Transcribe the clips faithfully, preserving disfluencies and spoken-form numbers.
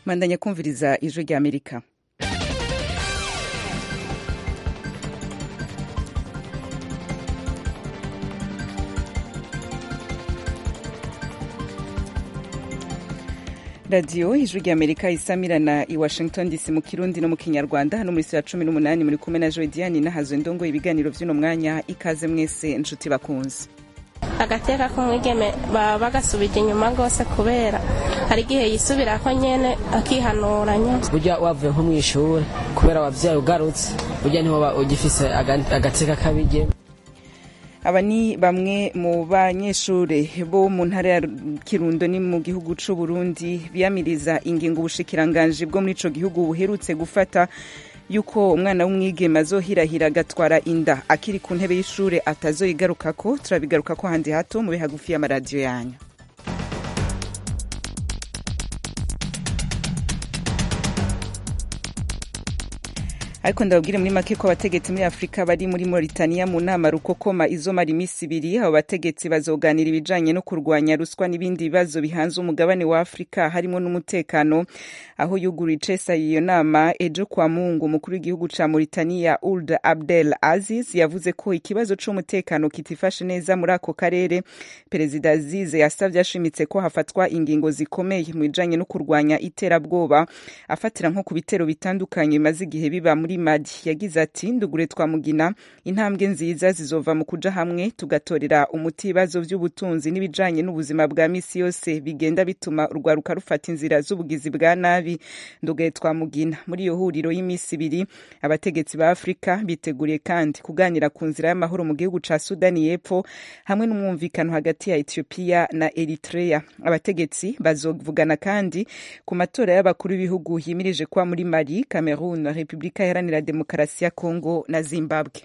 Mandanya kumviriza ijwi rya Amerika. Radio ijwi rya Amerika isamirana i Washington D C mu Kirundi no mu Kinyarwanda hano muri saa cumi n'umunani muri kumwe na Joediani nahazo ndongo ibiganiro vy'uno mwanya ikaze mwese nshuti bakunze. Agateka ko mwigeme baba bagasubije inyuma gose kubera hari gihe yisubira ko nyene akihanuranya burya wavuye nko mw'ishuri kubera wavyaye ugarutse burya niho ba ugifise agateka kabige. Aba ni bamwe mu banyeshure bo mu ntara ya Kirundo ni mu gihugu c'u Burundi biyamiriza ingingo ubushikiranganje bwo muri ico gihugu buherutse gufata yuko umwana w'umwigeme azohirahira agatwara inda akiri ku ntebe y'ishure atazoyigarukako. Turabigarukako handi hato mu bihagufi y'amaradiyo yanyu. Ariko ndabwire muri make ko abategetsi muri Afrika bari muri Mauritania mu nama rukokoma izomara imisi ibiri. Abo bategetsi bazoganira ibijanye no kurwanya ruswa n'ibindi bibazo bihanze umugabane wa Afrika harimo n'umutekano. Aho yuguruye icesa iyo nama ejo kwa Mungu umukuru w'igihugu ca Mauritania Ould Abdel Aziz yavuze ko ikibazo c'umutekano kitifashe neza muri ako karere. Perezida Aziz yasavye ashimitse ko hafatwa ingingo zikomeye mu bijanye no kurwanya iterabwoba afatira nko ku bitero bitandukanye bimaze igihe biba muri Madi. Yagize ati ndugure twamugina intambwe nziza zizova mu kuja hamwe tugatorera umuti ibibazo vy'ubutunzi n'ibijanye n'ubuzima bwa misi yose bigenda bituma urwaruka rufata inzira z'ubugizi bwa nabi. Ndugaye twamugina muri iyo huriro y'imisi ibiri abategetsi ba Afrika biteguriye kandi kuganira ku nzira y'amahoro mu gihugu ca Sudani y'Epfo hamwe n'umwumvikano hagati ya Ethiopia na Eritrea. Abategetsi bazovugana kandi ku matora y'abakuru b'ibihugu yimirije kwa muri Mali, Cameroon, Republika Iharanira Demokarasi ya Kongo na Zimbabwe.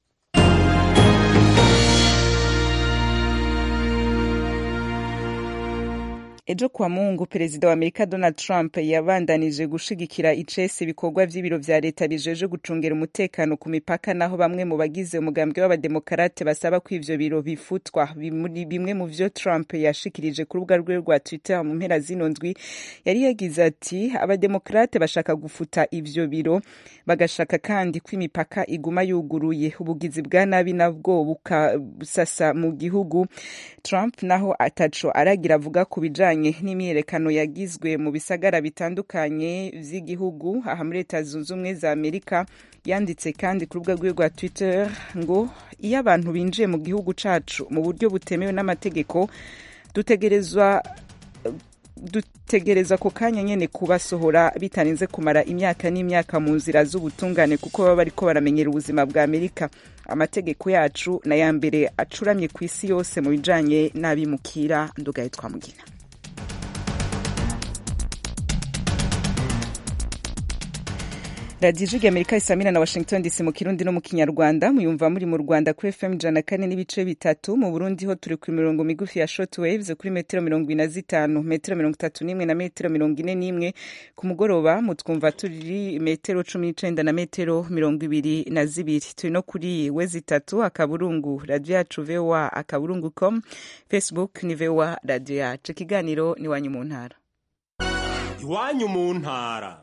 Ejo kwa Mungu perezida wa Amerika Donald Trump yabandanije gushigikira icese ibikorwa vy'ibiro vya leta bijeje gucungera umutekano ku mipaka, naho bamwe mu bagize umugambwe w'abademokarate basaba ko ivyo biro bifutwa. Bimwe mu vyo Trump yashikirije ku rubuga rwe rwa Twitter mu mpera zino ndwi yari yagize ati abademokarate bashaka gufuta ivyo biro, bagashaka kandi ko imipaka iguma yuguruye, ubugizi bwa nabi nabwo bukasasa mu gihugu. Trump naho ataco aragira avuga ku bijanye n'imyerekano yagizwe mu bisagara bitandukanye vy'igihugu aha muri Leta Zunze Ubumwe za Amerika. Yanditse kandi ku rubuga rwe rwa Twitter ngo iyo abantu binjiye mu gihugu cacu mu buryo butemewe n'amategeko dutegerezwa dutegereza ko kanya nyene kubasohora bitarinze kumara imyaka n'imyaka mu nzira z'ubutungane kuko baba bariko baramenyera ubuzima bwa Amerika. Amategeko yacu na ya mbere acuramye ku isi yose mu bijanye n'abimukira. Ndugaye twamugina. Radio Ijwi rya Amerika isamira na Washington D C mu Kirundi no mu Kinyarwanda. Muyumva muri mu Rwanda kuri F M ijana na kane n'ibice bitatu, mu Burundi ho turi ku mirongo migufi ya shortwaves kuri metero mirongo ine na zitanu, metero mirongo itatu n'imwe na metero mirongo ine n'imwe. Ku mugoroba mutwumva turi metero cumi n'icenda na metero mirongo ibiri na zibiri. Turi no kuri wezi itatu akaburungu radio yacu V O A akaburungu com, Facebook ni V O A radio yacu. Ikiganiro ni wanyu mu ntara. Iwanyu mu ntara.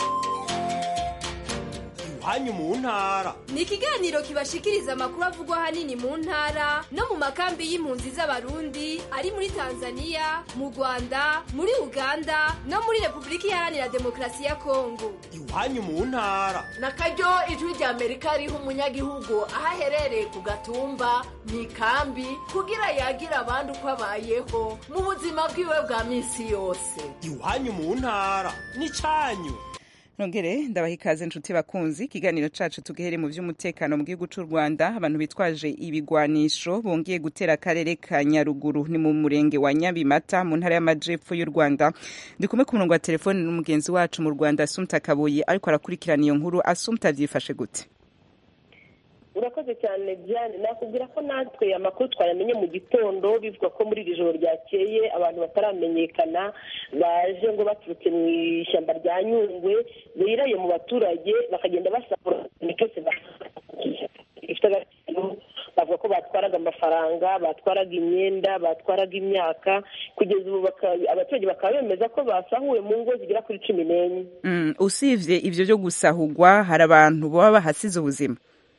Hanyu mu ntara ni ikiganiro kibashikiriza amakuru avugwa hanini mu ntara no mu makambi y'impunzi z'abarundi ari muri Tanzania, mu Rwanda, muri Uganda no muri Republika Iharanira Demokarasi ya Kongo. Iwanyu mu ntara na karyo ijwi rya Amerika riha umunyagihugu aho aherereye ku gatumba mu ikambi kugira yagira abandi uko abayeho mu buzima bwiwe bwa misi yose. Iwanyu mu ntara ni canyu. Nongere ndabaha ikaze nshuti bakunzi. Ikiganiro cacu tugehere mu vy'umutekano mu gihugu c'u Rwanda. Abantu bitwaje ibigwanisho bongeye gutera akarere ka Nyaruguru ni mu murenge wa Nyabimata mu ntara y'amajepfo y'u Rwanda. Ndi kumwe ku murongo wa telefone n'umugenzi wacu mu Rwanda Assumpta Kaboyi ariko arakurikirana iyo nkuru. Assumpta, vyifashe gute? Urakoze cyane Diane, nakubwira ko natwe amakuru twayamenye mu gitondo bivuga ko muri iri joro ryakeye abantu bataramenyekana baje ngo baturutse mu ishyamba rya Nyungwe biraye mu baturage bakagenda basahura cyose ifite agaciro bavuga ko batwaraga batwaraga amafaranga batwaraga imyenda batwaraga imyaka kugeza ubu abaturage bakaba bemeza ko basahuwe mu ngo zigera kuri cumi n'enye. Usibye ibyo byo gusahugwa hari abantu baba bahasize ubuzima?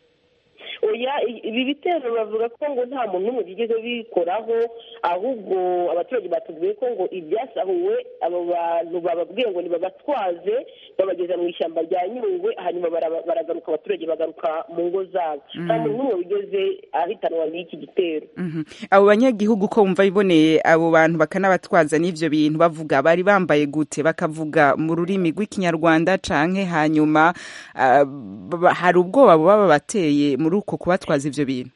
oya ibi bitero bavuga ko ngo nta muntu n'umwe bigeze bikoraho, ahubwo abaturage batubwiye ko ngo ibyasahuwe abo bantu bababwiye ngo nibabatwaze babageza mu ishyamba rya Nyungwe, hanyuma baragaruka abaturage bagaruka mu ngo zabo. Nta muntu n'umwe wigeze ahitanwa n'iki gitero. Abo banyagihugu ko bumva biboneye abo bantu bakanabatwaza n'ivyo bintu bavuga bari bambaye gute? Bakavuga mu rurimi rw'ikinyarwanda canke hanyuma uh, hari ubwoba baba bateye muri uko kubatwaza ivyo bintu?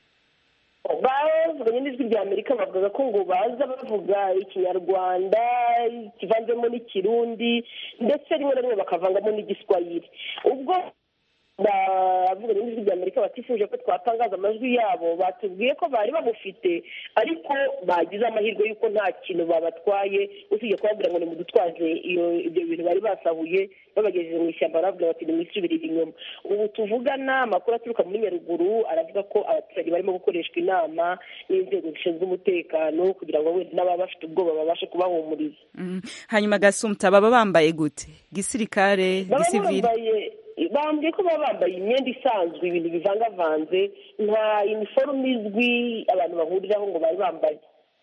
bavuganye n'ijwi rya Amerika bavuga ko ngo baza bavuga ikinyarwanda kivanzemo n'ikirundi ndetse rimwe na rimwe bakavangamo n'igiswahili. Ubwo bavuganye n'ijwi rya Amerika batifuje ko twatangaza amajwi yabo, batubwiye ko bari bamufite ariko bagize amahirwe y'uko nta kintu babatwaye, usibye kubabwira ngo nimudutwaze iyo ibyo bintu bari basahuye babagejeje mu ishyamba, baravuga bati nimwisubirire inyuma. Ubu tuvugana amakuru aturuka muri Nyaruguru aravuga ko abaturage barimo gukoreshwa inama n'inzego zishinzwe umutekano kugira ngo wenda n'ababa bafite ubwoba babashe kubahumuriza. Mm. Hanyuma Gasumta baba bambaye gute? Gisirikare, gisivile? Bambwiye ko baba bambaye imyenda isanzwe, ibintu bivangavanze, nta uniforme izwi abantu bahuriraho ngo bari bambaye.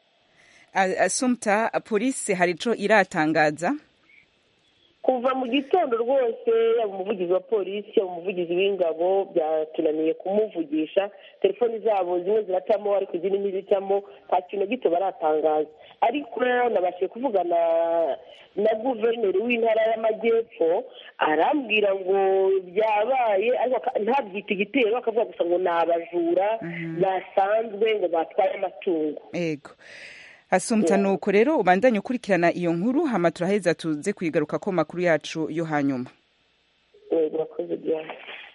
Asumta, polisi hari ico iratangaza? Kuva mu gitondo rwose umuvugizi wa polisi umuvugizi w'ingabo byatunaniye kumuvugisha, telefoni zabo zimwe ziracamo ariko izindi ntizicamo, nta kintu gito baratangaza. Ariko nabashije kuvugana na guverineri w'intara y'Amajyepfo arambwira ngo byabaye ariko ntabyita igitero, akavuga gusa ngo ni abajura basanzwe ngo batwaye amatungo. Ego Asumta, yeah. Nuko rero ubandanye ukurikirana iyo nkuru hama turaheza tuze kuyigaruka ko makuru yacu yo hanyuma. Ego bakoze byane.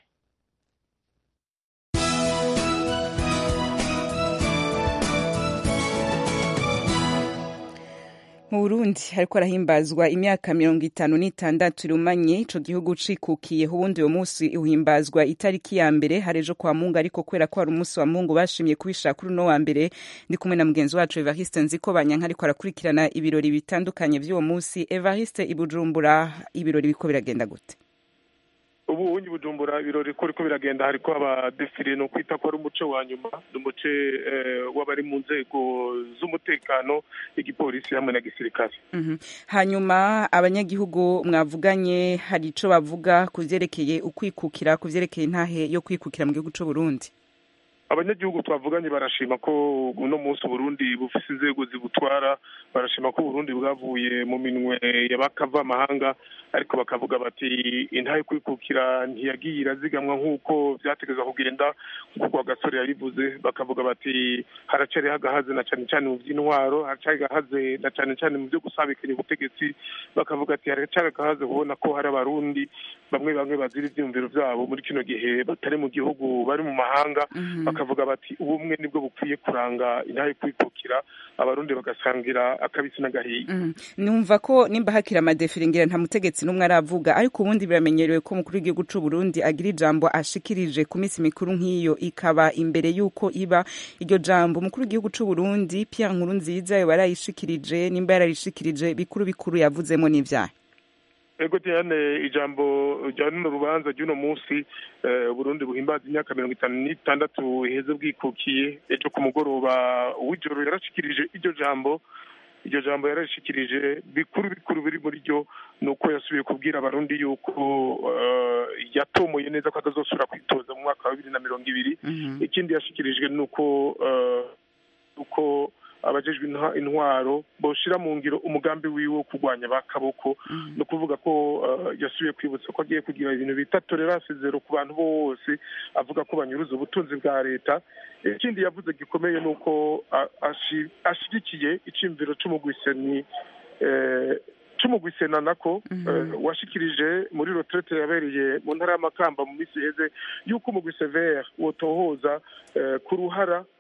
Mu Burundi hariko arahimbazwa imyaka mirongo itanu n'itandatu irumanye ico gihugu cikukiye. Ubundi uwo musi uhimbazwa itariki ya mbere harejo kwa Mungu, ariko kwera ko ari umunsi wa Mungu bashimye kubishaka kuri no wa mbere. Ndi kumwe na mugenzi wacu Evariste Nziko Banyanka ariko arakurikirana ibirori bitandukanye by'uwo musi. Evariste, ibujumbura ibirori biko biragenda gute? Ubu unyi Bujumbura ibirori ko riko biragenda, hariko abadefile no kwita ko ari umuco wa nyuma, n'umuce eh, w'abari mu nzego z'umutekano, igipolisi hamwe na gisirikare. Mhm. Hanyuma abanyagihugu mwavuganye hari ico bavuga kuvyerekeye ukwikukira, kuvyerekeye intahe yo kwikukira mu gihugu c'u Burundi? Abanyagihugu twavuganye barashima ko uno munsi Burundi bufise inzego zibutwara, barashima ko Burundi bwavuye mu minwe y'abakava amahanga, ariko bakavuga bati intahe kwikukira ntiyagiye irazigamwa nk'uko vyategezwa kugenda, kuko Gasore yabivuze. Bakavuga bati haracari hagahaze na cane cane mu vy'intwaro, haracari hagahaze na cane cane mu byo gusabikanya ubutegetsi. Bakavuga ati haracari hagahaze kubona ko hari abarundi bamwe bamwe bazira ivyumviro vyabo muri kino gihe batari mu gihugu bari mu mahanga. Mm -hmm. Bakavuga bati ubumwe nibwo bukwiye kuranga intahe kwikukira, abarundi bagasangira akabisi n'agahiye. Mm. Numva ko nimba hakira amadefile ngira nta mutegetsi n'umwe aravuga, ariko ubundi biramenyerewe ko mukuru w'igihugu c'u Burundi agira ijambo ashikirije ku misi mikuru nk'iyo, ikaba imbere yuko iba. Iryo jambo mukuru w'igihugu c'u Burundi Pierre Nkurunziza yo barayishikirije, nimba yararishikirije bikuru bikuru yavuzemo n'ivyaha. Ego Diane, ijambo jyana n'urubanza ry'uno munsi uh, Burundi buhimbaza imyaka mirongo itanu n'itandatu iheze bwikukiye. Ejo ku mugoroba w'ijoro yarashikirije iryo jambo. Iryo jambo yarashikirije bikuru bikuru biri muri ryo nuko yasubiye kubwira abarundi yuko uh, yatomoye neza ko atazosubira kwitoza mu mwaka wa bibiri na mirongo ibiri. Mm -hmm. Ikindi yashikirijwe nuko uh, uko abajejwe intwaro boshira mu ngiro umugambi wiwe wo kurwanya bakaboko. Mm -hmm. No kuvuga ko uh, yasubiye kwibutsa ko agiye kugira ibintu bita tolerance zero ku bantu bose, avuga ko banyuruza ubutunzi bwa leta. Ikindi yavuze gikomeye nuko ashigikiye icimviro c'umugwiseni eh c'umugwisena nako. Mm -hmm. uh, washikirije muri retraite yabereye mu ntara y'Amakamba mu misi heze yuko umugwisevere wotohoza uh, ku ruhara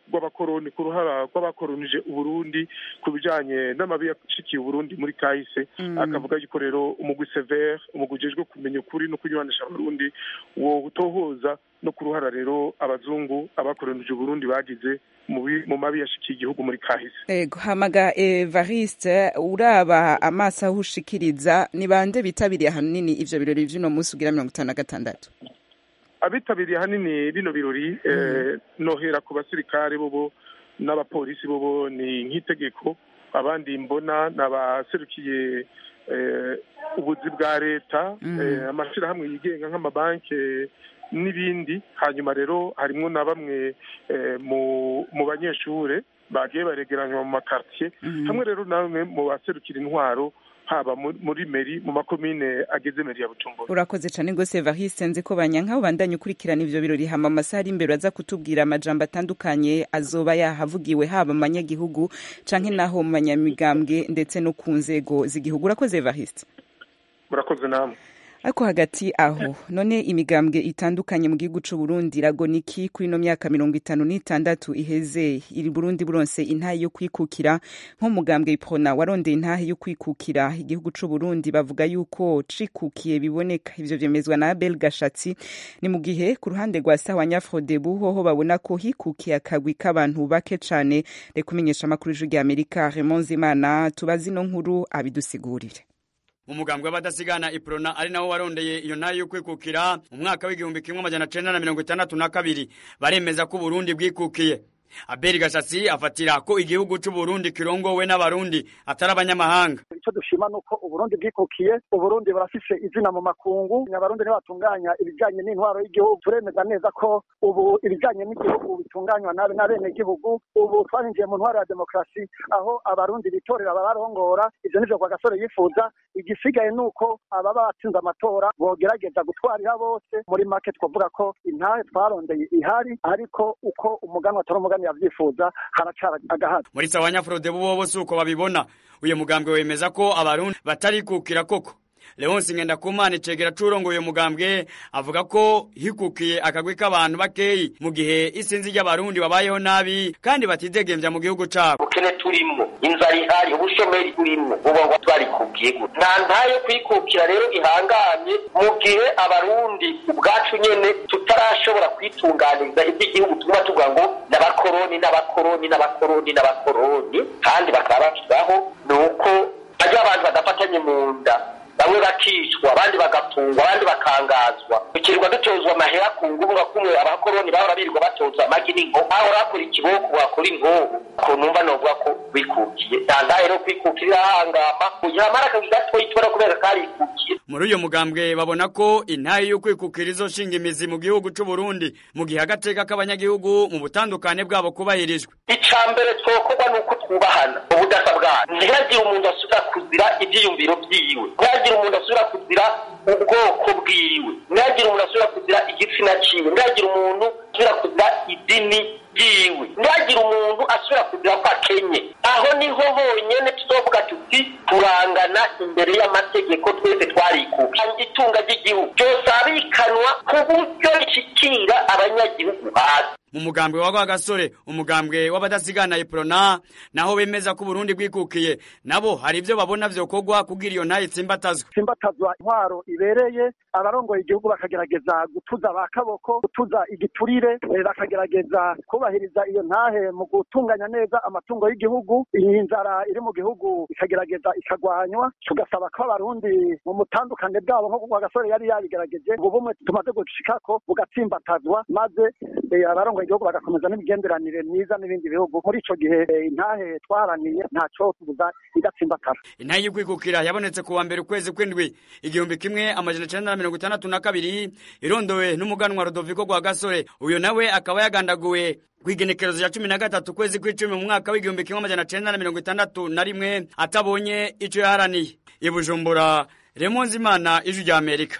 rw'abakoroni ku ruhara rw'abakoronije uburundi ku bijanye n'amabi yashikiye uburundi muri kahise mm. akavuga yuko rero umugwi severe umugwi ujejwe kumenya ukuri no kunywanisha abarundi wo gutohoza no ku ruhara rero abazungu abakoronije uburundi bagize mu mabi yashikiye igihugu muri kahise. Ego hamaga Evariste uraba amaso aho ushikiriza ni bande bitabiriye ahanini ivyo birori vy'uno munsi ugira mirongo itanu na gatandatu? Abitabiriye ahanini bino birori mm. eh, nohera ku basirikare bobo n'abapolisi bobo ni nk'itegeko, abandi mbona n'abaserukiye eh, ubuzi bwa leta mm. eh, amashirahamwe yigenga nk'amabanke n'ibindi. Hanyuma rero harimwo na bamwe eh, mu mu banyeshure bagiye baregeranywa mu makartier mm. hamwe rero namwe mu baserukira intwaro haba muri meri mu makomine ageze meri ya Bujumbura. Urakoze cyane gose Evariste, nzi ko banyanka ubandanye ukurikirana ivyo birori hama amasaha ari imbere aza kutubwira amajambo atandukanye azoba yahavugiwe haba mu banyagihugu canke naho mu banyamigambwe ndetse no ku nzego z'igihugu. Urakoze Evariste. Urakoze namwe. Ariko hagati aho none imigambwe itandukanye mu gihugu c'u Burundi iragoniki kuri no myaka mirongo itanu n'itandatu iheze iri Burundi buronse intahe yo kwikukira nko mugambwe Iprona warondeye intahe yo kwikukira igihugu c'u Burundi bavuga yuko cikukiye biboneka. Ivyo vyemezwa na Abel Gashatsi, ni mu gihe ku ruhande rwa Sawanya Frodebu hoho babona ko hikukiye akagwi k'abantu bake cane. Rekumenyesha makuru y'Ijwi Amerika Raymond Zimana tubazi no nkuru abidusigurire. Umugambwe w'abadasigana Iprona ari nawo warondeye iyo ntahe yo kwikukira mu mwaka w'igihumbi kimwe amajana cenda na mirongo itandatu na kabiri baremeza ko Burundi bwikukiye. Abeli Gashatsi afatira ko igihugu c'u Burundi kirongowe n'abarundi atari abanyamahanga. Ico dushima nuko Uburundi bwikukiye, Uburundi burafise izina mu makungu, abarundi ne batunganya ibijanye n'intwaro y'igihugu. Turemeza neza ko ubu ibijanye n'igihugu bitunganywa nabe n'abene gihugu. Ubu twarinjiye mu ntwaro ya demokrasi aho abarundi bitorera abarongora. Ivyo nivyo kwa Gasore yifuza. Igisigaye nuko ababa batsinze amatora bogerageza gutwarira bose. Muri make twavuga ko intahe twarondeye ihari, ariko uko umuganwa atari umugani yavyifuza haracara agahato. Muri Sawanya Frodebu bobo suko babibona. Uye mugambwe wemeza ko abarundi batari kukira koko. Leonce Ngendakumana cegera curongo uyo mugambwe avuga ko hikukiye akagwi k'abantu bakeyi mu gihe isinzi ry'abarundi babayeho nabi kandi batidegemvya mu gihugu cabo. Ukene turimo, inzara ihari, ubushomeri turimo, ubu ngo twari kukiye gute? Nta ntayo kwikukira rero ihanganye mu gihe abarundi ubwacu nyene tutarashobora kwitunganiriza iby'igihugu tuma tuvuga ngo n'abakoroni n'abakoroni n'abakoroni n'abakoroni kandi bakaba bakibaho nuko ajya abantu badafatanye mu nda, bamwe bakicwa abandi bagafungwa abandi bakangazwa, tukirwa dutozwa amahera ku ngubu kumwe abakoroni bahora birirwa batozwa amagi n'inko aho rakora ikiboko bakora inkoho ko numva novuga ko bikukiye tandaye no kwikukira hangama kujamara kagigato itwara kubera kari ikukiye. Muri uyo mugambwe babona ko intahe yo kwikukira izoshinga imizi mu gihugu c'u Burundi mu gihe agateka k'abanyagihugu mu butandukane bwabo kubahirijwe. Icambere twokorwa nuko twubahana ubudasa bwacu, ntihagire umuntu asubira kuzira ivyiyumviro vyiwe, ntihagire umuntu asubira kuzira ubwoko bwiwe, ntihagire umuntu asubira kuzira igitsina ciwe, ntihagire umuntu asubira kuzira idini ryiwe, ntihagire umuntu asubira kuzira ko akenye. Aho niho honyene tuzovuga tuti turangana imbere y'amategeko twese twarikuka. Itunga ry'igihugu byose abikanwa ku buryo rishikira abanyagihugu hasi. Mu mugambwe wa Gasore, umugambwe w'abadasigana Iprona naho bemeza ko Burundi bwikukiye, nabo hari ivyo babona vyokogwa kugira iyo ntahe tsimbatazwa. Tsimbatazwa intwaro ibereye, abarongoye igihugu bakagerageza gutuza bakaboko, gutuza igiturire, bakagerageza kubahiriza iyo ntahe mu gutunganya neza amatungo y'igihugu. Iyi nzara iri mu gihugu ikagerageza ikagwanywa, tugasaba ko abarundi mu mutandukane bwabo nko kwa Gasore yari yabigerageje ngo bumwe tumaze gushikako bugatsimbatazwa, maze abarongoye igihugu bagakomeza n'imigenderanire myiza n'ibindi bihugu. Muri ico gihe intahe twaraniye ntaco tubuza igatsimbatara. Intahe y'ukwikukira yabonetse ku wa mbere ukwezi kw'indwi igihumbi kimwe amajana cenda na mirongo itandatu na kabiri irondowe n'umuganwa Rodoviko rwa Gasore. Uyo nawe akaba yagandaguwe kwigenekerezo ya cumi na gatatu kwezi kw'icumi mu mwaka w'igihumbi kimwe amajana cenda na mirongo itandatu na rimwe atabonye ico yaharaniye. I Bujumbura, Raymond Zimana, Ijwi rya Amerika.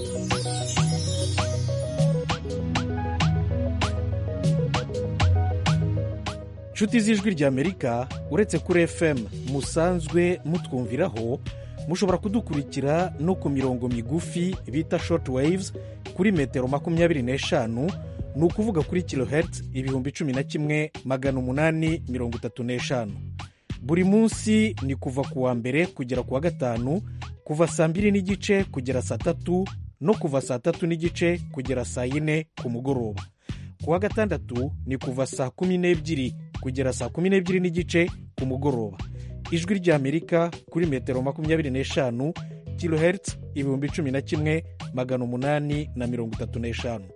Nshuti z'Ijwi rya Amerika, uretse kuri F M musanzwe mutwumviraho, mushobora kudukurikira no ku mirongo migufi bita short waves kuri metero makumyabiri n'eshanu ni ukuvuga kuri kilohertz ibihumbi cumi na kimwe magana umunani mirongo itatu n'eshanu. Buri munsi ni kuva ku wa mbere kugera ku wa gatanu, kuva saa mbiri n'igice kugera saa tatu no kuva saa tatu n'igice kugera saa yine ku mugoroba. Ku wa gatandatu ni kuva saa kumi n'ebyiri kugera saa kumi n'ebyiri n'igice ku mugoroba. Ijwi ry'Amerika kuri metero makumyabiri n'eshanu, kilohertz ibihumbi cumi na kimwe magana umunani na mirongo itatu n'eshanu.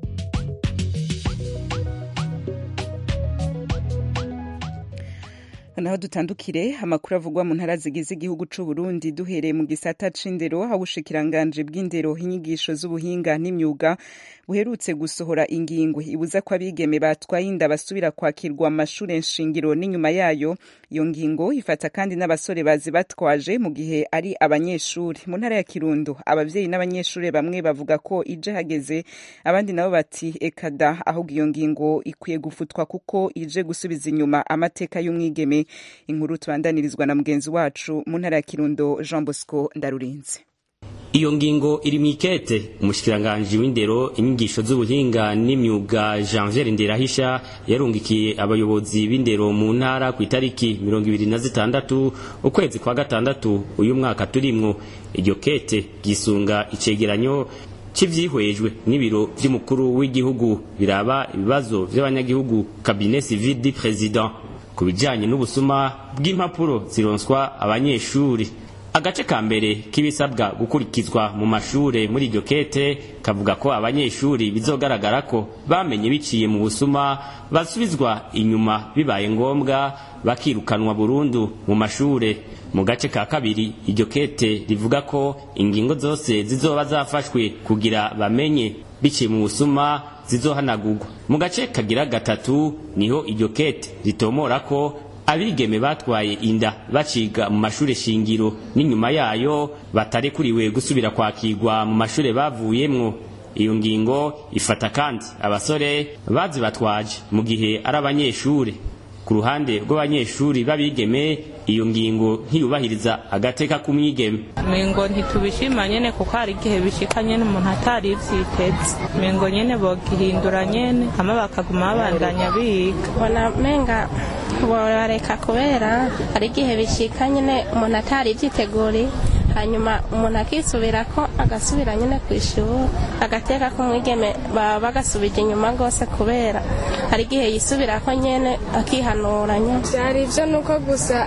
naho dutandukire amakuru avugwa mu ntara zigize igihugu c'u Burundi, duhereye mu gisata c'indero aho ubushikiranganje bw'indero, inyigisho z'ubuhinga n'imyuga buherutse gusohora ingingo ibuza ko abigeme batwaye inda basubira kwakirwa mu mashure nshingiro n'inyuma yayo. Iyo ngingo ifata kandi n'abasore bazi batwaje mu gihe ari abanyeshuri. Mu ntara ya Kirundo abavyeyi n'abanyeshuri bamwe bavuga ko ije hageze, abandi nabo bati ekada, ahubwo iyo ngingo ikwiye gufutwa kuko ije gusubiza inyuma amateka y'umwigeme. Inkuru tubandanirizwa na mugenzi wacu mu ntara ya Kirundo Jean Bosco Ndarurinze. Iyo ngingo iri mwikete umushikiranganje w'indero, inyigisho z'ubuhinga n'imyuga Janvier Nderahisha yarungikiye abayobozi b'indero mu ntara ku itariki mirongo ibiri na zitandatu ukwezi kwa gatandatu uyu mwaka turimwo. Iryo kete gisunga icegeranyo c'ivyihwejwe n'ibiro vy'umukuru w'igihugu biraba ibibazo vy'abanyagihugu cabinet civil du président ku bijanye n'ubusuma bw'impapuro zironswa abanyeshuri. Agace ka mbere k'ibisabwa gukurikizwa mu mashure muri iryo kete kavuga ko abanyeshuri bizogaragara ko bamenye biciye mu busuma basubizwa inyuma, bibaye ngombwa bakirukanwa burundu mu mashure. Mu gace ka kabiri iryo kete rivuga ko ingingo zose zizoba zafashwe kugira bamenye biciye mu busuma zizohanagurwa. Mu gace kagira gatatu niho iryo kete ritomora ko abigeme batwaye inda baciga mu mashure shingiro n'inyuma yayo batarekuriwe gusubira kwakirwa mu mashure bavuyemwo. Iyo ngingo ifata kandi abasore bazi batwaje mu gihe ari abanyeshure. Ku ruhande rw'abanyeshuri babigeme iyo ngingo ntiyubahiriza agateka k'umwigeme. Mengo ntitubishima nyene kuko hari igihe bishika nyene umuntu atari ivyiteze. Mengo nyene bogihindura nyene hama bakaguma babandanya biga. Bona menga borareka kubera hari igihe bishika nyene umuntu atari ivyiteguri, hanyuma umuntu akisubira ko agasubira nyene kw'ishuri. Agateka k'umwigeme baba bagasubije inyuma gose kubera hari igihe yisubira ko nyene akihanuranya. Vyari ivyo nuko gusa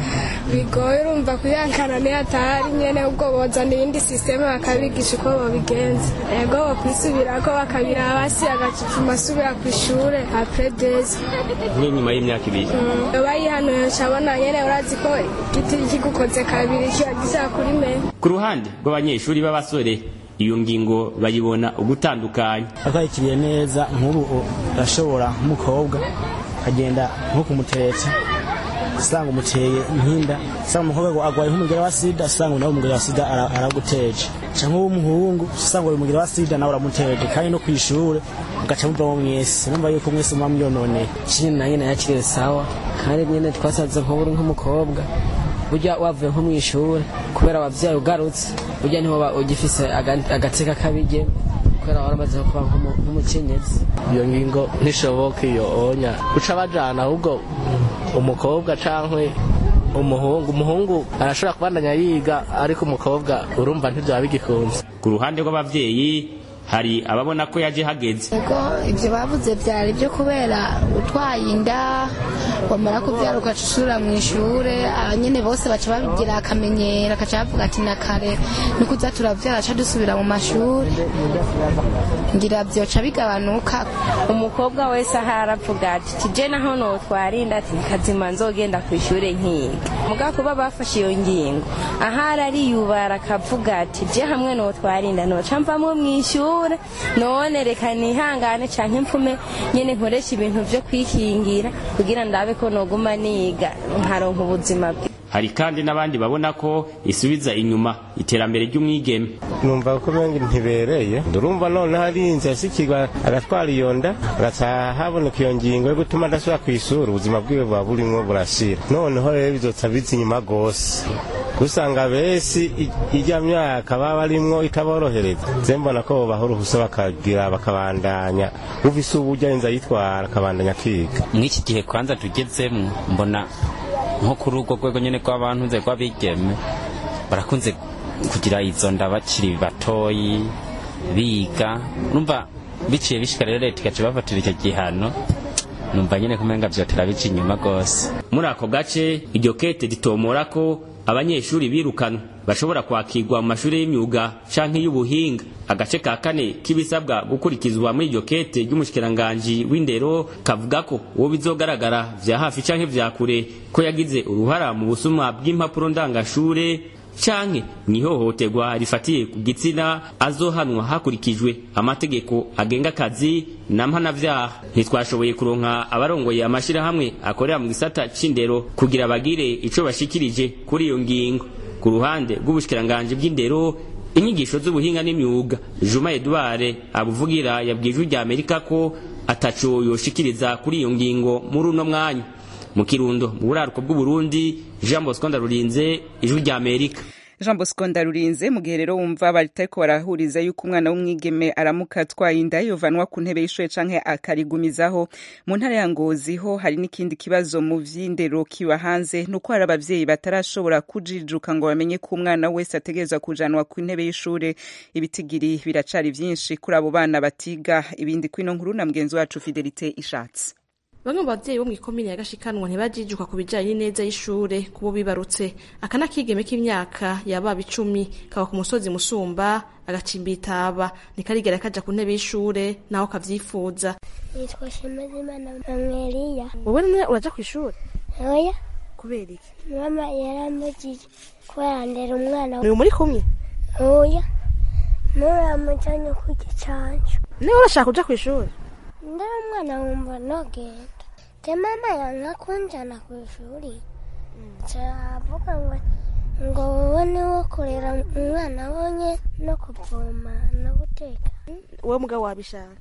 bigoye urumva kuyankana ne atari nyene ubwo bozana ibindi systeme bakabigisha uko bobigenza. Ego bakwisubira ko bakabira basi agacuma asubira kw'ishure après deux. Ni nyuma y'imyaka ibiri. Bayihanuye cabona nyene urazi ko giti kigukoze kabiri kiyagiza kuri me. Ku ruhande rw'abanyeshuri b'abasore iyo ngingo bayibona ugutandukanya. Akayikiriye neza nk'ubu urashobora umukobwa agenda nko kumutereta usanga umuteye inkinda, usanga umukobwa agwaye nk'umugera wa sida, usanga nawe umugera wa sida araguteje, canke w'umuhungu usanga uyu mugera wa sida nawe uramuteje, kandi no kw'ishure ugaca muvamo mwese numva yuko mwese muba myononeye. Kinye na nyene yakiriye sawa, kandi nyene twasanze nk'uburi nk'umukobwa burya wavuye nko mw'ishure kubera wavyaye ugarutse burya niho ugifise agateka kabige kubera waramaze kuba nk'umukenyezi. Iyo ngingo ntishoboka iyo onya uca bajana, ahubwo umukobwa cankwe umuhungu umuhungu arashobora kubandanya yiga, ariko umukobwa urumva ntivyo bigikunze. Ku ruhande rw'abavyeyi hari ababona ko yaje hageze. Ego ivyo bavuze byari byo kubera utwaye inda wamara kubyara ukacusura mu ishure, abanyene bose baca babigira akamenyera, akaca bavuga ati nakare nikuza turavyara aca dusubira mu mashure, ngira vyoca bigabanuka. Umukobwa wese aharavuga ati tije naho no twarinda ati kazima nzogenda ku ishure nkiga. Muga kuba bafashe iyo ngingo ahara ari yubara akavuga ati je hamwe no twarinda no camvamo mwishure, none reka nihangane canke mpfume nyene nkoresha ibintu vyo kwikingira kugira ndabe ko noguma niga nkaronka ubuzima bwe. hari kandi n'abandi babona ko isubiza inyuma iterambere ry'umwigeme. Numva ko mengi ntibereye ndurumva none hari inzira sikirwa agatwara iyo nda agataha haboneka iyo ngingo yo gutuma adasubira kw'isura ubuzima bwiwe buba burimwo burashira. Noneho rero bizotsa biza inyuma gose usanga besi ijya myaka baba barimwo itaborohereza zembona ko bahora ubusa bakagira bakabandanya uvise uburyo inza yitwara akabandanya kwiga. Mw'iki gihe kwanza tugezemwo mbona nko kuri urwo rwego nyene rw'abantu nze rw'abigeme barakunze kugira izo nda bakiri batoyi biga, numva biciye bishika rero leta igaca bafatira icyo gihano, numva nyene kumenga vyotera bica inyuma gose. Muri ako gace iryo kete ritomora ko abanyeshuri birukanwa bashobora kwakirwa mu mashuri y'imyuga canke y'ubuhinga. Agace ka kane k'ibisabwa gukurikizwa muri iryo kete ry'umushikiranganji w'indero kavuga ko uwo bizogaragara vya hafi canke vya kure ko yagize uruhara mu busuma bw'impapuro ndangashure canke mwihohoterwa rifatiye ku gitsina azohanwa hakurikijwe amategeko agenga akazi na mpanavyaha. Ntitwashoboye kuronka abarongoye amashirahamwe akorera mu gisata c'indero kugira bagire ico bashikirije kuri iyo ngingo. Ku ruhande rw'ubushikiranganje bw'indero inyigisho z'ubuhinga n'imyuga, Juma Edouard abuvugira yabwijwe rya Amerika ko ataco yoshikiriza kuri iyo ngingo muri uno mwanya. Mu Kirundo mu buraruko bw'u Burundi, Jean Bosco Ndarurinze, Ijwi rya Amerika. Jean Bosco Ndarurinze, mu gihe rero wumva bariko barahuriza yuko umwana w'umwigeme aramuka atwaye inda yovanwa ku ntebe y'ishure canke akarigumizaho. Mu ntara ya Ngozi ho hari n'ikindi kibazo mu vy'indero kiba hanze, nuko hari abavyeyi batarashobora kujijuka ngo bamenye ko umwana wese ategerezwa kujanwa ku ntebe y'ishure. Ibitigiri biracari vyinshi kuri abo bana batiga. Ibindi kwino nkuru na mugenzi wacu Fidelite Ishatse. Bamwe mu bavyeyi bo mw'ikomine ya Gashikanwa ntibajijuka ku bijanye n'ineza y'ishure kubo bibarutse. Akana kigeme k'imyaka yaba icumi kaba ku musozi Musumba agacimba itaba nikarigera kaja ku ntebe y'ishure naho kavyifuza. Nitwa Shemazimana Mameliya. Wowe none uraja kw'ishure? Oya. Kubera iki? Mama yaramujije ko yandera umwana. Ni muri kumwe? Oya. Muramujanye ku gicanco. Niwe urashaka kuja kw'ishure? Ndara umwana wumva nogenda. Te mama yanka kunjana kw'ishuri. Cavuga ngo ngo wowe niwo kurera umwana wonye no kuvoma no guteka. Wowe mugabo wabishaka?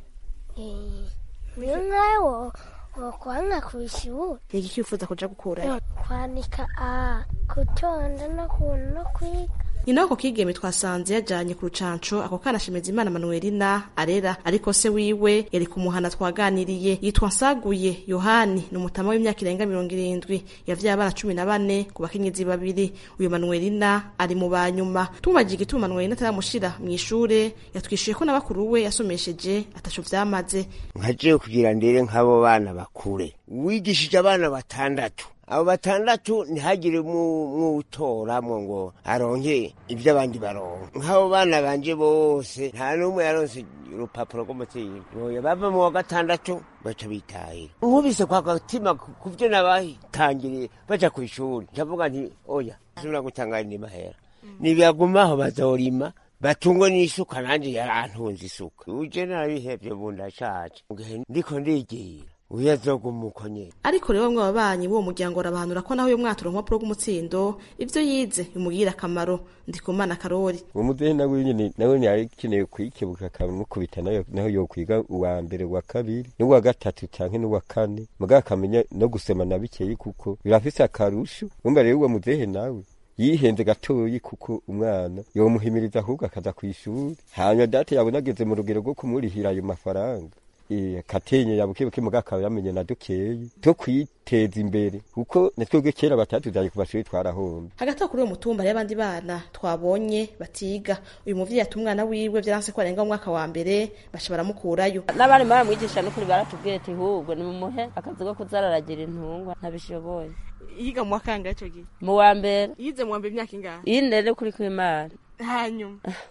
Eh. Niyo nkawo wakwanka kw'ishuri. Iki kifuza kuja gukura? Kwanika a kutonda no kuno kwiga. Nyina wako kigeme twasanze yajanye ku rucanco ako kana Shemezimana Manuelina arera, ariko se wiwe yari kumuhana twaganiriye. Yitwa Nsaguye Yohani, ni umutama w'imyaka irenga mirongo irindwi, yavyaye abana cumi na bane ku bakenyezi babiri. Uyu Manuelina ari mu banyuma. Tumubajije igituma Manuelina ataramushira mw'ishure, yatwishuye ko n'abakuru we yasomesheje ataco vyamaze. Nkaje kugira ndere nk'abo bana bakure, wigishije abana batandatu, abo batandatu ntihagire mwutoramwo ngo aronke ibyo abandi baronka. Nk'abo bana banje bose nta n'umwe yaronse urupapuro rw'umutsindo, oya bava mu wa gatandatu baca bitahira. Nkubise kwa gatima kuvyo nabahitangiriye baja kw'ishuri, ndavuga nti oya sura gutangana n'imahera nibiyagumaho bazorima batungwe n'isuka, nanje yarantunze isuka. Uje narabihevye bundashaje ndiko ndigira uyazogumuko nyene. Ariko rero bamwe babanyi bo muryango arabahanura ko naho uyo mwaturo mpapuro rw'umutsindo ivyo yize bimugira akamaro. Ndikumana Karori, umudehe nawe nyene nawe yari kineye kwikebuka akamukubita nayo naho yo kwiga uwa mbere wa kabiri n'uwa gatatu canke n'uwa kane, muga kamenya no gusema nabikeye kuko birafise akarusho. Umva rero uwo mudehe nawe yihenze gatoyi kuko umwana yomuhimiriza ahubwo akaza kw'ishuri, hanyuma date yabonageze mu rugero rwo kumurihira ayo mafaranga. Eh katenye yabukibuke mugakaba yamenye na dukeyi to kwiteza imbere kuko natwebwe kera batatuzaye kubashuri twarahombe. Hagati kuri uwo mutumba y'abandi bana twabonye batiga, uyu muvyeyi atumwana wiwe vyaranse ko arenga umwaka wa mbere baca baramukurayo. N'abari baramwigisha no kuri baratubwiye ati hubwo ni mumuhe akazi ko kuzararagira intungwa ntabishoboye. Yiga mu wakanga ico gihe? Mu wa mbere. Yize mu wa mbere imyaka ingahe? Ine rero kuri kw'Imana. Hanyuma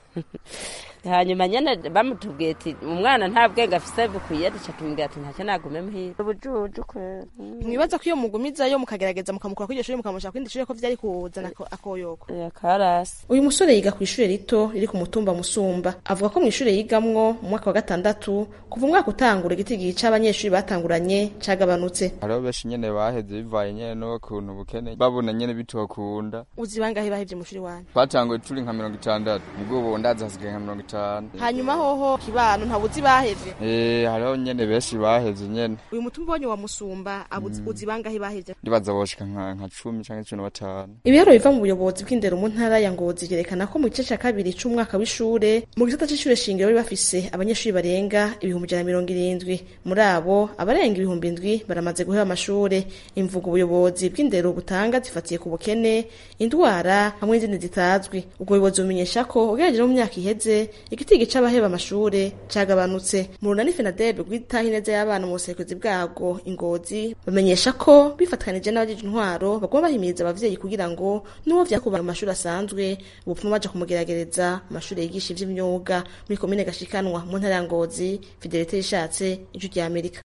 hanyuma nyene bamutubwiye ati umwana nta bwenge afise bukwiye duca tumubwira ati ntacyo nagume muhira ubujuju kwera mwibaza ko iyo mugumizayo mukagerageza mukamukura kuri iryo shuri mukamusha kwindi shuri ko vyari kuzana akoyoko karasi. Uyu musore yiga ku ishure rito riri ku mutumba Musumba avuga ko mu ishure yigamwo mu mwaka wa gatandatu kuva umwaka utangura igitigi c'abanyeshuri batanguranye cagabanutse. Hariho benshi nyene baheze bivaye nyene no kuntu bukene babona nyene bitokunda. Uzi bangahe bahevye mu shuri wanyu? Twatanguye turi nka mirongo itandatu ubwo ubu ndaza hasigaye nka mirongo itanu. Hanyuma hoho kibano ntabuzi bahevye? Eh hariho nyene benshi baheze nyene. Uyu mutumba wanyu wa Musumba abuzi mm. uzi bangahe bahevye? Ndibaza boshika nka nka cumi canke cumi na batanu. Ibiharo biva mu buyobozi bw'indero mu ntara ya Ngozi vyerekana ko mu gice ca kabiri c'umwaka w'ishure mu gisata c'ishure shingiro bari bafise abanyeshuri barenga ibihumbi ijana na mirongo irindwi. Muri abo abarenga ibihumbi indwi baramaze guheba amashure. Imvugo ubuyobozi bw'indero butanga zifatiye ku bukene, indwara hamwe n'izindi zitazwi. Ubwo buyobozi bumenyesha ko ugereranije mu myaka iheze igitigi c'abaheba amashure cagabanutse. Mu runani FENADEB rwitaho ineza y'abana mu buserukizi bwabwo Ingozi bamenyesha ko bifatkanije n'abajeje intwaro bagomba bahimiriza abavyeyi kugira ngo n'uwo vyakuba mu mashuri asanzwe ubupfuma baje kumugeragereza mu mashuri yigisha ivy'imyuga muri komine Gashikanwa mu ntara ya Ngozi. Fidelite Yishatse, Ijwi rya Amerika.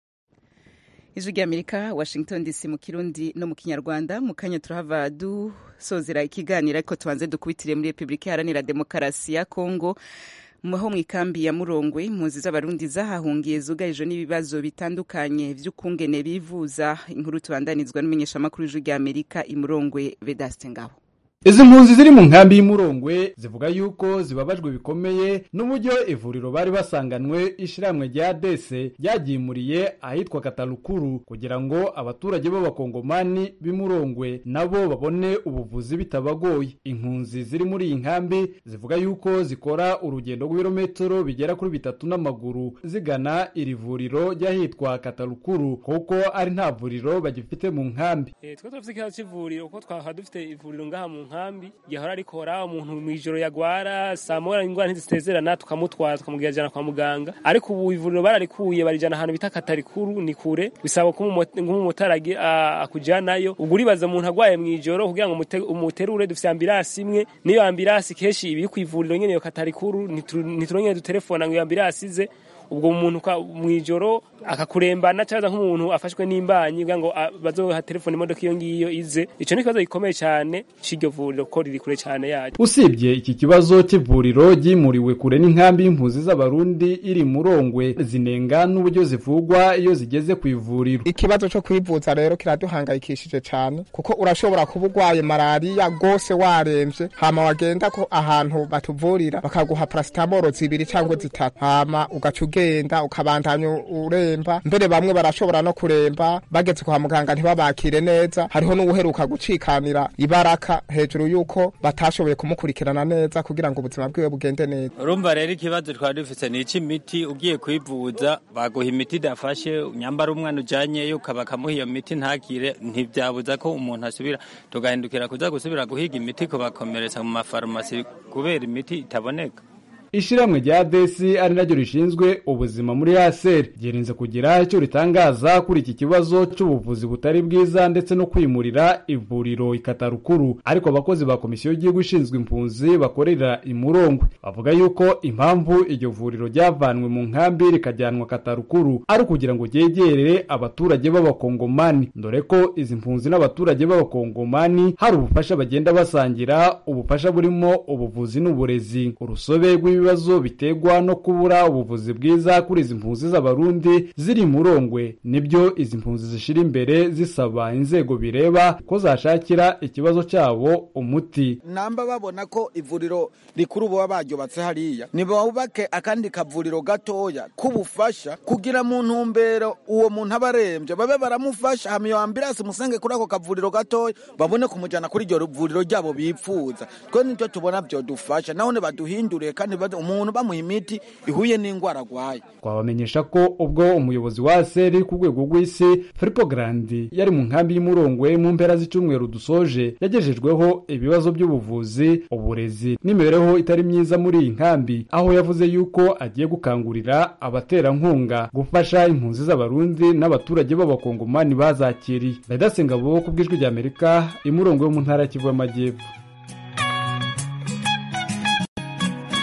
Ijwi rya Amerika, Washington D C mu Kirundi no mu Kinyarwanda. Mu kanya turahava dusozera ikiganiro ariko tubanze dukubitire muri Republika Iharanira Demokarasi ya Kongo. Muho mwikambi ya Murongwe impunzi z'abarundi zahahungiye zugarijwe n'ibibazo bitandukanye vy'ukungene bivuza. Inkuru tubandanizwa n'umumenyesha makuru w'Ijwi rya Amerika i Murongwe, Vedaste Ngabo. Izi mpunzi ziri mu nkambi y'Imurongwe zivuga yuko zibabajwe bikomeye n'uburyo ivuriro bari basanganwe ishiramwe rya dese ryagimuriye ahitwa Katalukuru kugira ngo abaturage b'abakongomani b'Imurongwe nabo babone ubuvuzi bitabagoye. Impunzi ziri muri iyi nkambi zivuga yuko zikora urugendo rw'ibirometero bigera kuri bitatu n'amaguru zigana iri vuriro ryahitwa Katalukuru kuko ari nta vuriro bagifite mu nkambi. Eh twe dufite ikibazo c'ivuriro uko twaha dufite ivuriro ngaha mu nkambi yahora rikora umuntu mwijoro yagwara samora ingwara ntizitezerana tukamutwara tukamugirajana kwa muganga, ariko ubu ivuriro bararikuye barijana ahantu bita Katarikuru ni kure bisaba ko umumotari akujanayo. Uguribaza umuntu agwaye mwijoro kugira ngo umuterure dufite ambulance imwe, niyo ambulance keshi ibi ku ivuriro nyene yo Katarikuru nituronye dutelefona ngo ambulance ize ubwo umuntu mwijoro akakurembana cyangwa nk'umuntu afashwe n'imbanyi kugira ngo bazoha telefone imodoka iyo ngiyo ize. Ico ni kibazo gikomeye cyane c'iryo vuriro ko riri kure cyane yaje. Usibye iki kibazo c'ivuriro gimuriwe kure n'inkambi y'impunzi z'abarundi iri Murongwe zinenga n'uburyo zivugwa iyo zigeze ku ivuriro. Ikibazo cyo kwivuza rero kiraduhangayikishije cyane kuko urashobora kubugwaye malaria gose waremvye hama wagenda ko ahantu batuvurira bakaguha paracetamol zibiri cyangwa zitatu hama ugacuga genda ukabandanya uremba, mbere bamwe barashobora no kuremba bageze kwa muganga ntibabakire neza. Hariho n'ubuheruka gucikanira ibaraka hejuru yuko batashoboye kumukurikirana neza kugira ngo ubuzima bwiwe bugende neza. Urumva rero ikibazo twari dufite ni c'imiti, ugiye kwivuza baguha imiti idafashe, nyambara umwana ujanye yo kabakamuha iyo miti ntakire, ntivyabuza ko umuntu asubira tugahindukira kuza gusubira guhiga imiti ko bakomeretsa mu mafarumasi kubera imiti itaboneka. Ishiramwe rya desi ari naryo rishinzwe ubuzima muri Aseri girinze kugira icyo ritangaza kuri iki kibazo cy'ubuvuzi butari bwiza ndetse no kwimurira ivuriro Ikatarukuru, ariko abakozi ba komisiyo y'igihugu ishinzwe impunzi bakorera i Murongwe bavuga yuko impamvu iryo vuriro ryavanwe mu nkambi rikajyanwa Katarukuru ari kugira ngo ryegere abaturage b'abakongomani, ndore ko izi mpunzi n'abaturage b'abakongomani hari ubufasha bagenda basangira, ubufasha burimo ubuvuzi n'uburezi. Urusobe ibibazo bitegwa no kubura ubuvuzi bwiza kuri izi mpunzi z'abarundi ziri Murongwe nibyo izi mpunzi zishira imbere zisaba inzego bireba ko zashakira ikibazo cyabo umuti. Namba babona ko ivuriro rikuru bo baryubatse hariya nibawubake akandi kavuriro gatoya kubufasha kugira mu ntumbero uwo muntu abarembye babe baramufasha hamiyo ambulance musenge kuri ako kavuriro gatoya babone kumujana kuri iryo vuriro ryabo bipfuza. Twe nicyo tubona byo dufasha none baduhindure kandi umuntu bamuha imiti ihuye n'ingwara agwaye. Twabamenyesha ko ubwo umuyobozi wa Aseri ku rwego rw'isi Filippo Grandi yari mu nkambi y'Imurongwe mu mpera z'icumweru dusoje yagejejweho ibibazo by'ubuvuzi, uburezi n'imibereho itari myiza muri iyi nkambi, aho yavuze yuko agiye gukangurira abaterankunga gufasha impunzi z'abarundi n'abaturage b'abakongomani bazakiriye. Vedaste Ngabo ku bw'Ijwi rya Amerika i Murongwe mu ntara ya Kivu y'Amajyepfo.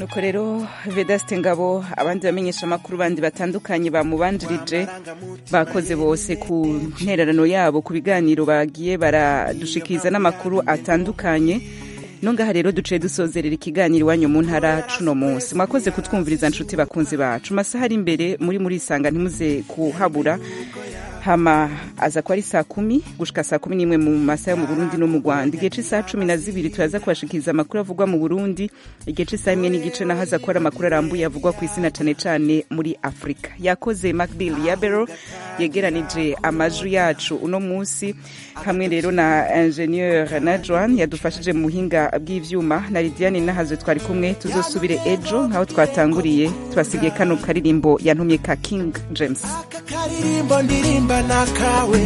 nuko rero Vedaste Ngabo abandi bamenyesha amakuru bandi batandukanye bamubanjirije bakoze bose ku ntererano yabo ku biganiro bagiye baradushikiriza n'amakuru atandukanye. Nongaha rero duciye dusozerera ikiganiro iwanyu mu ntara cuno munsi. Mwakoze kutwumviriza nshuti bakunzi bacu. Masaha ari imbere muri muri isanga ntimuze kuhabura. Hama aza kwa ari saa kumi gushika saa kumi n'imwe mu masaha yo mu Burundi no mu Rwanda. Igihe cy'isaha cumi na zibiri turaza kubashikiriza amakuru avugwa mu Burundi. Igihe cy'isaha imwe n'igice naho haza kuba amakuru arambuye avugwa ku isi na cane cane muri Afrika. Yakoze Macbill Yabero yegeranije amaju yacu uno munsi hamwe rero na ingenieur Najwan yadufashije mu buhinga bw'ivyuma na Lidiane Nahazo twari kumwe. Tuzosubire ejo nkaho twatanguriye tubasigiye kano karirimbo yantumye ka King James. Karirimbo ndirimba nakawe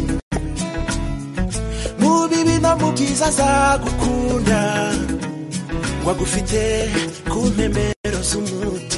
mu bibi no mu byiza zagukunda wagufite ku mpembero z'umutima.